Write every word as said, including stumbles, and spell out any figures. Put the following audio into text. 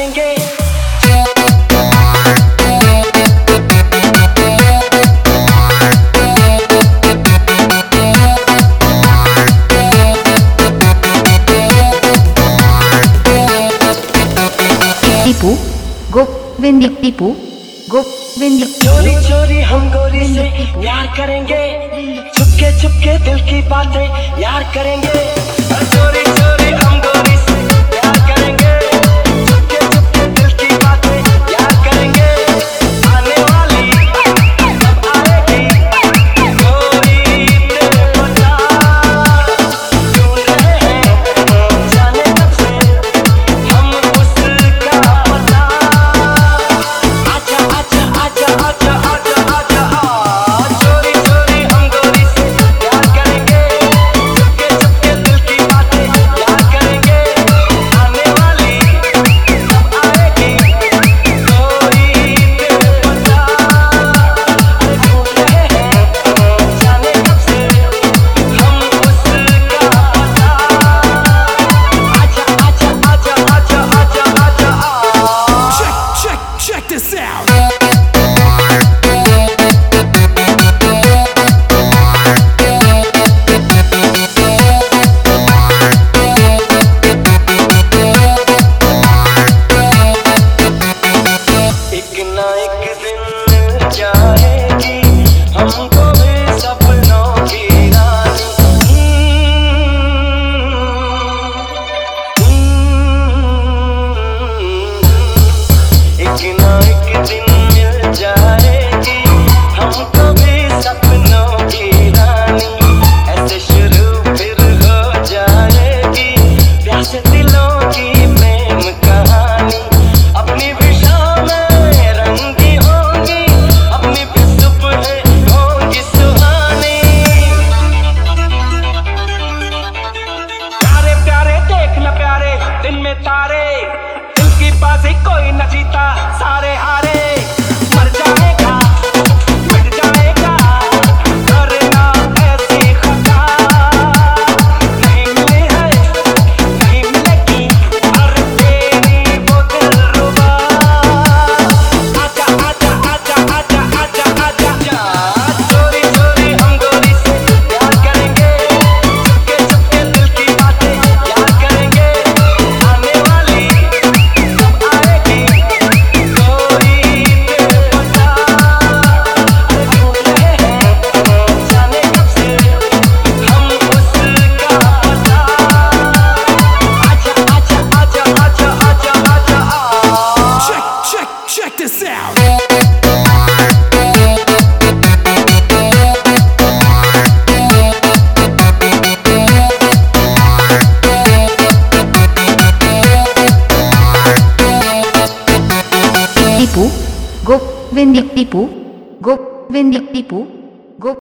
करेंगे। टीपू गोविंद टीपू गोविंद चोरी चोरी हम गोरी से यार करेंगे, छुपके छुपके दिल की बातें यार करेंगे। चोरी चोरी हम गोरी से यार करेंगे, छुपके छुपके दिल की बातें यार करेंगे। आने वाली अब आएगी कोई तेरे पता, ढूंढ रहे हैं जाने कब से हम उसका पता। आजा आजा आजा आजा आजा आजा आ, चोरी चोरी हम गोरी से प्यार करेंगे, छुपके छुपके दिल की बातें यार करेंगे। आने वाली अब आएगी कोई तेरे पता, अरे ढूंढ रहे हैं जाने कब से हम उसका पता। आजा आजा आजा आजा आजा आजा आ। Check, check, check this out. एक ना एक दिन जाएगी हमको भी सपनों की रानी। एक ना एक दिन मिल जाएगी हमको भी सपनों की रानी। ऐसे शुरू फिर हो जाएगी प्यासे दिलों की प्रेम कहानी। अपनी भी शामें रंगी होंगी, अपनी भी सुबहें होंगी सुहानी। प्यारे प्यारे देख न प्यारे दिन में तारे, दिल की बाजी कोई न जीता सारे हारे। मर जाएगा मिट जाएगा करना ऐसी खता, नहीं मिली है नहीं मिलेगी हर तेरी वो दिलरुबा। आजा आजा आजा आजा आजा आजा आजा, चोरी चोरी हम गोरी से प्यार करेंगे, छुपके छुपके दिल की बातें यार करेंगे। आने वाली अब आएगी कोई तेरे पता, अरे ढूंढ रहे हैं जाने कब से हम उसका पता। आजा आजा आजा आजा आजा आजा आ। Check, check, check this out. Tipu Govind Tipu Govind Tipu